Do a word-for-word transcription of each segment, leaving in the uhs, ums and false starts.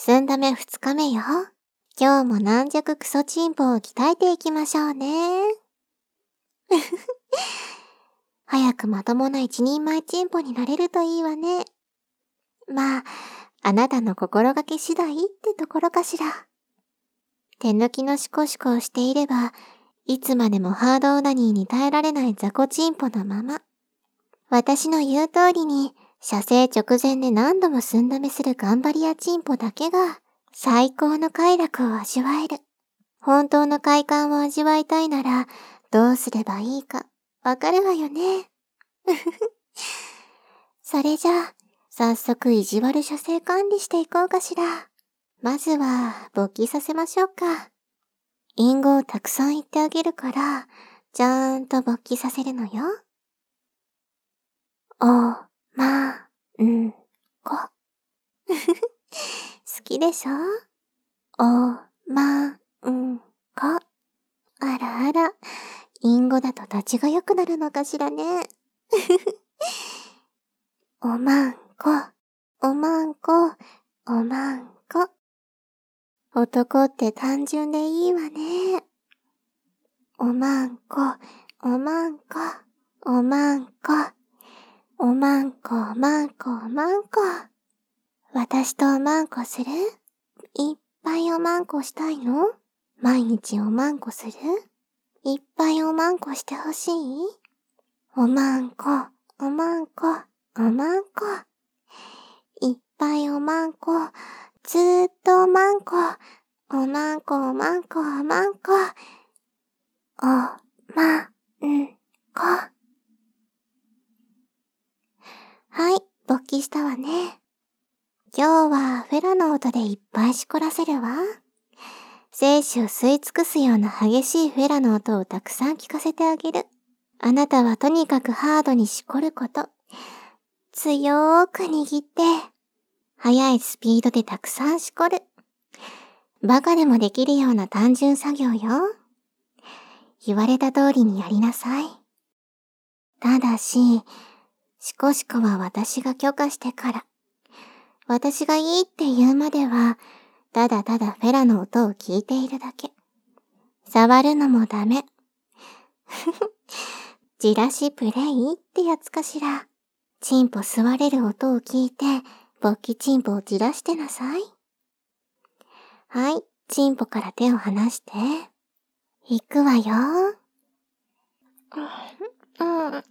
寸止め二日目よ。今日も軟弱クソチンポを鍛えていきましょうね。早くまともな一人前チンポになれるといいわね。まあ、あなたの心がけ次第ってところかしら。手抜きのシコシコをしていれば、いつまでもハードオナニーに耐えられない雑魚チンポのまま。私の言う通りに、射精直前で何度も寸止めする頑張り屋チンポだけが、最高の快楽を味わえる。本当の快感を味わいたいなら、どうすればいいか、わかるわよね。それじゃあ、早速意地悪射精管理していこうかしら。まずは、勃起させましょうか。隠語をたくさん言ってあげるから、ちゃんと勃起させるのよ。お、ま、ん、こ。好きでしょ？お、ま、ん、こ。あらあら、隠語だと立ちが良くなるのかしらね。おまんこ、おまんこ、おまんこ。男って単純でいいわね。おまんこ、おまんこ、おまんこ。おまんこ、おまんこ、おまんこ。私とおまんこする？いっぱいおまんこしたいの？毎日おまんこする？いっぱいおまんこしてほしい？おまんこ、おまんこ、おまんこ。いっぱいおまんこ、ずーっとおまんこ。おまんこ、おまんこ、おまんこ。お、ま、ん、こ。はい、勃起したわね。今日はフェラの音でいっぱいしこらせるわ。精子を吸い尽くすような激しいフェラの音をたくさん聞かせてあげる。あなたはとにかくハードにしこること。強ーく握って、速いスピードでたくさんしこる。バカでもできるような単純作業よ。言われた通りにやりなさい。ただし、シコシコは私が許可してから。私がいいって言うまでは、ただただフェラの音を聞いているだけ。触るのもダメ。じらしプレイってやつかしら。チンポ吸われる音を聞いて、勃起チンポをじらしてなさい。はい、チンポから手を離して。行くわよ。うん。うん。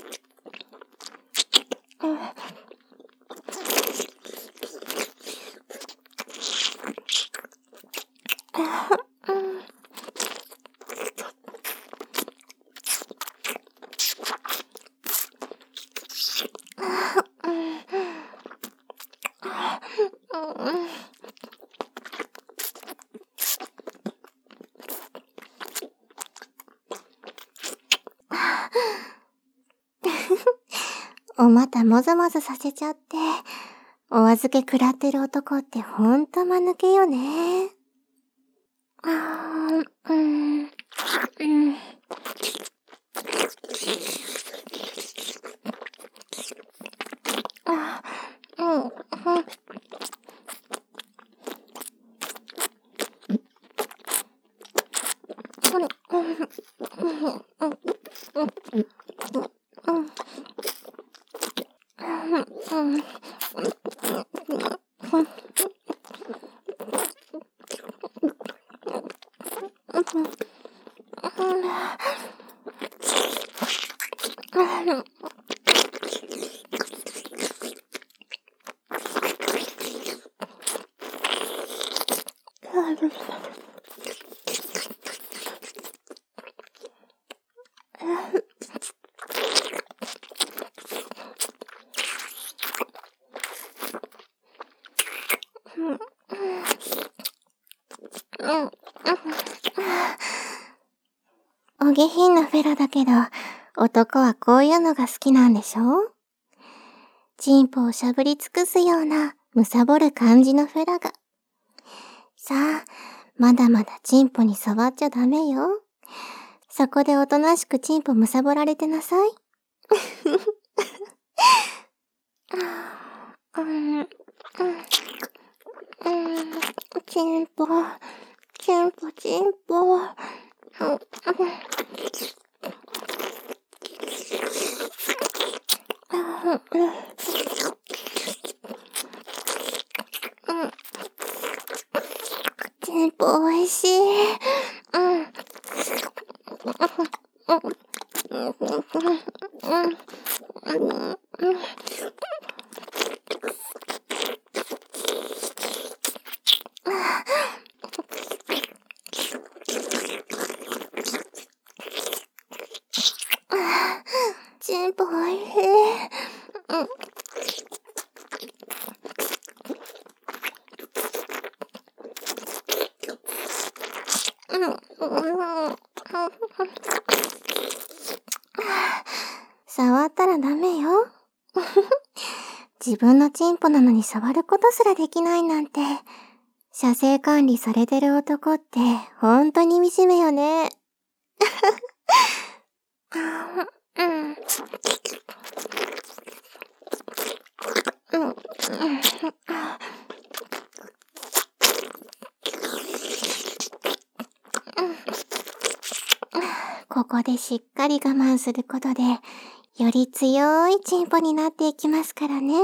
お股もぞもぞさせちゃって、お預け食らってる男ってほんと間抜けよね。あー、うん、うん。あ、うん、うん。お下品なフェラだけど、男はこういうのが好きなんでしょ？チンポをしゃぶり尽くすような、むさぼる感じのフェラが。さあ、まだまだチンポに触っちゃダメよ。そこでおとなしくチンポむさぼられてなさい。うんうんうんチンポ、チンポチンポ。チンポおいしい。うん。チンポおいしい。うん。触ったらダメよ。自分のチンポなのに触ることすらできないなんて、射精管理されてる男ってほんとに惨めよね。うん。うん。ここでしっかり我慢することで、より強いチンポになっていきますからね。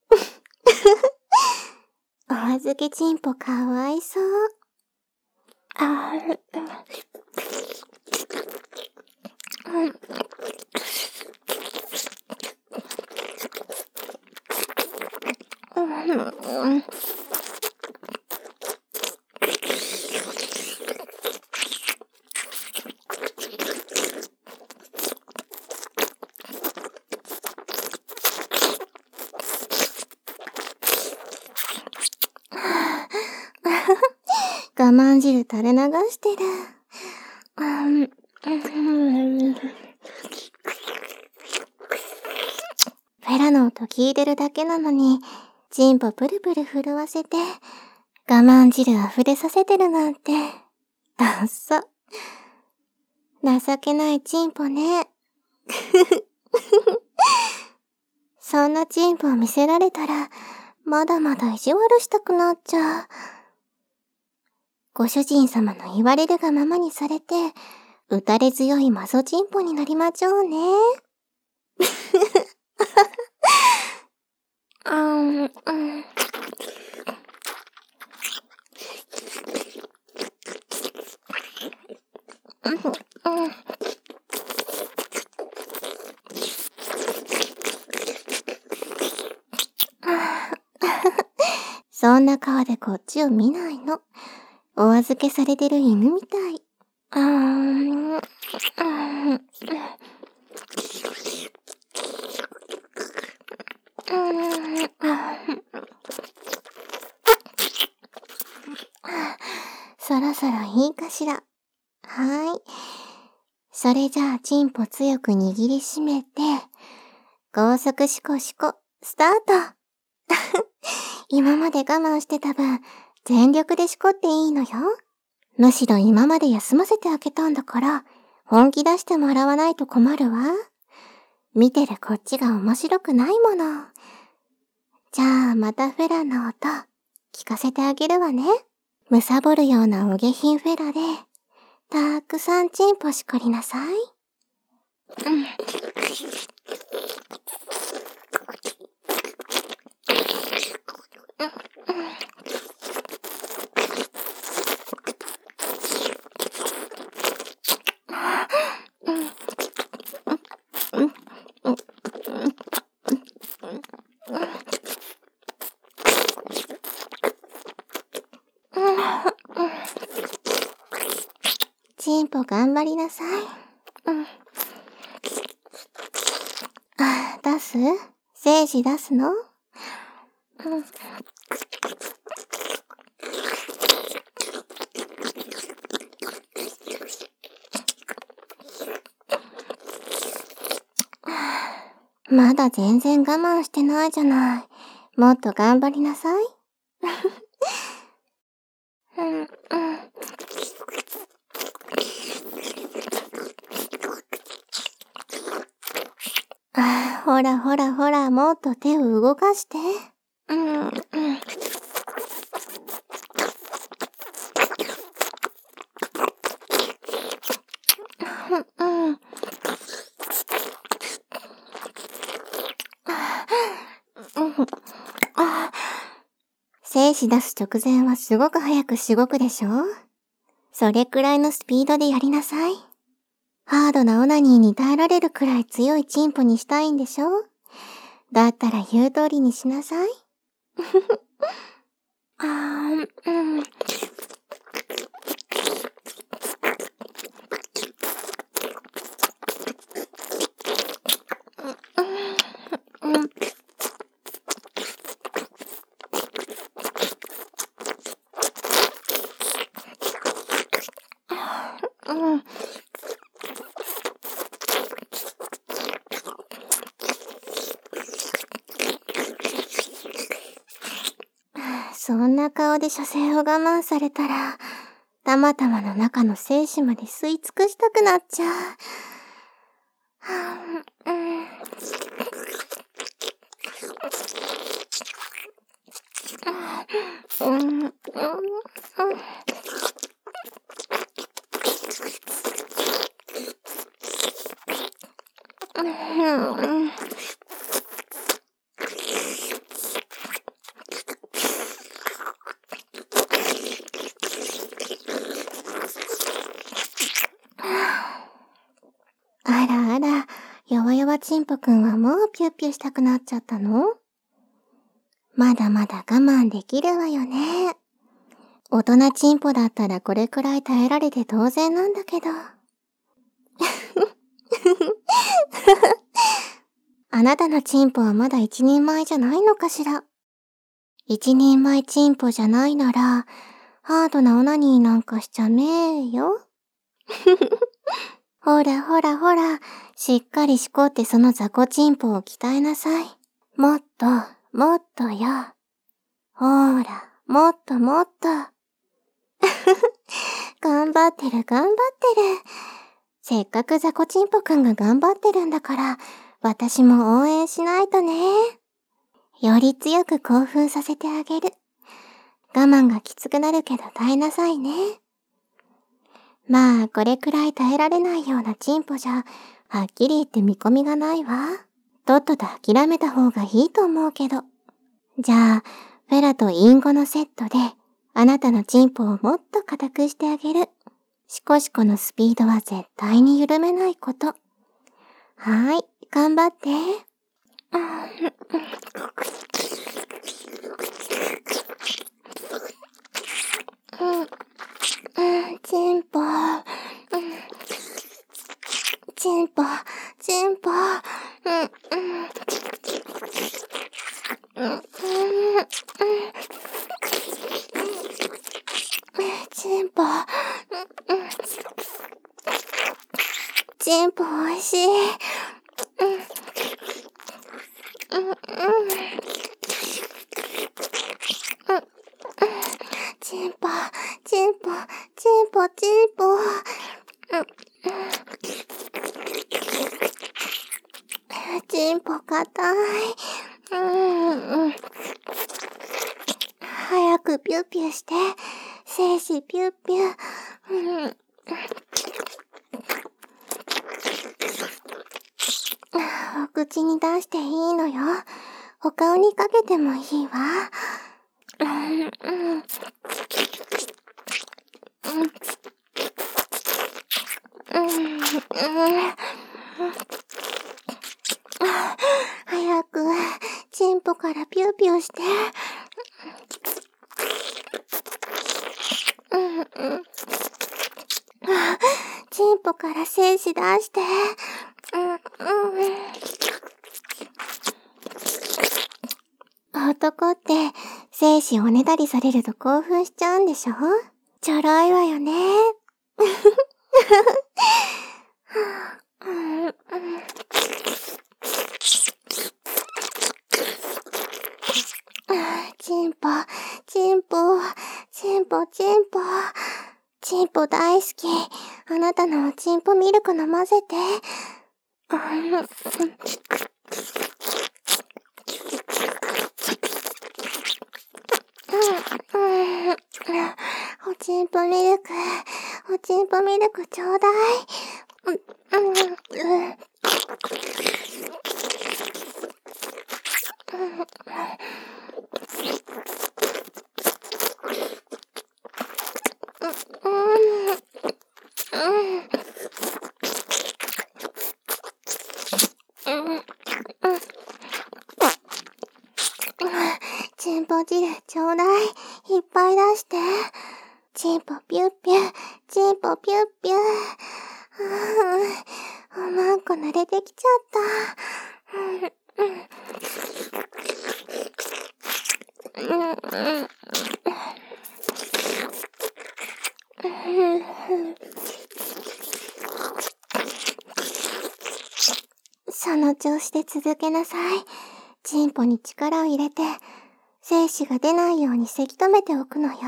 お預けチンポかわいそう。あー、うん。うん。我慢汁垂れ流してる。うん。フェラの音聞いてるだけなのに、チンポプルプル震わせて、我慢汁溢れさせてるなんて、ダッサ。情けないチンポね。そんなチンポを見せられたら、まだまだ意地悪したくなっちゃう。ご主人様の言われるがままにされて、打たれ強いマゾチンポになりまちょうね。うん、うん。そんな顔でこっちを見ないの。お預けされてる犬みたい。うーん。うん。そろそろいいかしら。はーい。それじゃあ、チンポ強く握りしめて、高速シコシコ、スタート。今まで我慢してた分、全力でしこっていいのよ。むしろ今まで休ませてあげたんだから、本気出してもらわないと困るわ。見てるこっちが面白くないもの。じゃあ、またフェラの音、聞かせてあげるわね。むさぼるようなお下品フェラで、たくさんチンポしこりなさい。うん。チンポ頑張りなさい。うん。あ、出す？精子出すの？うん。まだ全然我慢してないじゃない。もっと頑張りなさい。うん、うん。あ、ほらほらほら、もっと手を動かして。うん、うん。 精子出す直前はすごく早くしごくでしょ？それくらいのスピードでやりなさい。ハードなオナニーに耐えられるくらい強いチンポにしたいんでしょ？だったら言う通りにしなさい。あー、うん。うん。そんな顔で射精を我慢されたら、たまたまの中の精子まで吸い尽くしたくなっちゃう。はぁ、うん。うん、うん、うん。うん。あらあら、弱々ちんぽくんはもうピュッピュしたくなっちゃったの？まだまだ我慢できるわよね。大人ちんぽだったらこれくらい耐えられて当然なんだけど。あなたのチンポはまだ一人前じゃないのかしら？一人前チンポじゃないなら、ハードなオナニーなんかしちゃめーよ。ほらほらほら、しっかりしこってその雑魚チンポを鍛えなさい。もっと、もっとよ。ほーら、もっともっと。頑張ってる頑張ってる。せっかく雑魚チンポくんが頑張ってるんだから、私も応援しないとね。より強く興奮させてあげる。我慢がきつくなるけど耐えなさいね。まあ、これくらい耐えられないようなチンポじゃ、はっきり言って見込みがないわ。とっとと諦めた方がいいと思うけど。じゃあ、フェラとインゴのセットで、あなたのチンポをもっと硬くしてあげる。シコシコのスピードは絶対に緩めないこと。はーい、頑張って。うん、うん、チンポ、うん、チンポ、チンポ、うん、うん、うん、うん、チンポ、うん、チンポおいしい。うん、うん、うん、チンポ、チンポ、チンポ、チンポ。うん、チンポ硬い。うん、うん。早くピュッピュして、精子ピュッピュ。うん。お口に出していいのよ。お顔にかけてもいいわ。うん、うん。うん。うん。早く、チンポからピューピューして。うんうん。チンポから精子出して。うんうん。男って精子おねだりされると興奮しちゃうんでしょ？ちょろいわよね。うんうん。チンポ、チンポ、チンポ、チンポ、チンポ大好き。あなたのチンポミルク飲ませて。おちんぽミルク、おちんぽミルクちょうだい。うん、うん、うん。 チンポ汁ちょうだい。いっぱい出して。チンポピュッピュ、チンポピュッピュ。うーん、おまんこ慣れてきちゃった。うんうんうんうんその調子で続けなさい。チンポに力を入れて、精子が出ないようにせき止めておくのよ。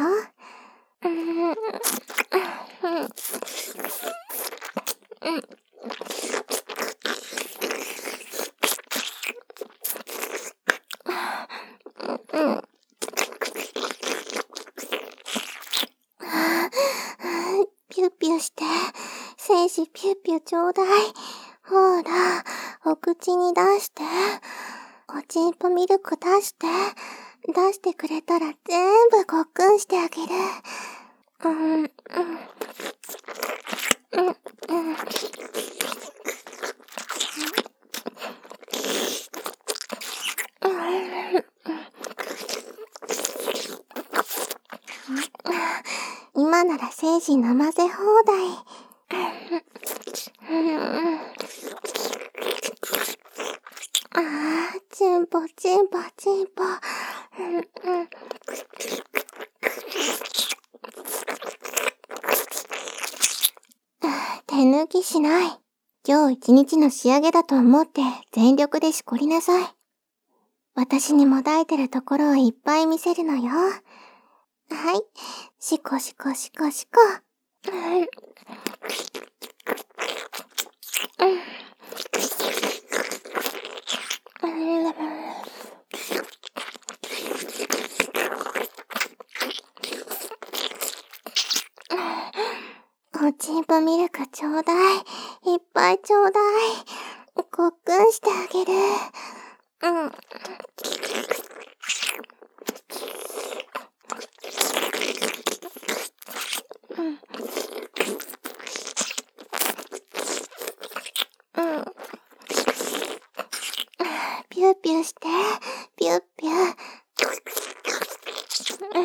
ピュッピュして、精子ピュッピュちょうだい。ほら、お口に出して。おちんぽミルク出して。出してくれたら全部ごっくんしてあげる。うん、うん、うん、うん。今なら精子飲ませ放題。ああ、チンポチンポチンポ。うんうん、手抜きしない。今日一日の仕上げだと思って全力でしこりなさい。私にもだえてるところをいっぱい見せるのよ。はい。しこしこしこしこ。うんおちんぽミルクちょうだい。いっぱいちょうだい。ごっくんしてあげる。うん。うん。うん。ピューピューして。ピューピュー。うん。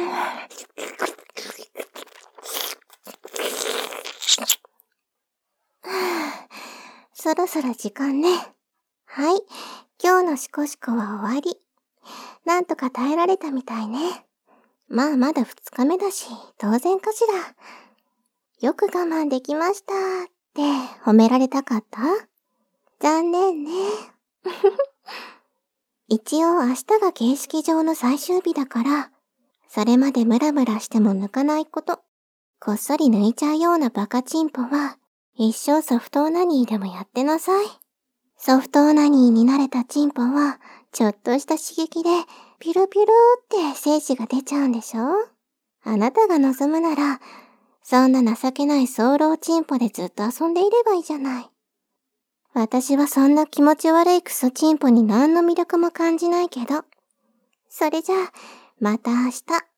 そろそろ時間ね。はい。今日のシコシコは終わり。なんとか耐えられたみたいね。まあまだ二日目だし、当然かしら。よく我慢できましたって褒められたかった？残念ね。一応明日が形式上の最終日だから、それまでムラムラしても抜かないこと、こっそり抜いちゃうようなバカチンポは、一生ソフトオナニーでもやってなさい。ソフトオナニーに慣れたチンポは、ちょっとした刺激で、ピュルピュルって精子が出ちゃうんでしょ？あなたが望むなら、そんな情けない早漏チンポでずっと遊んでいればいいじゃない。私はそんな気持ち悪いクソチンポに何の魅力も感じないけど。それじゃあ、また明日。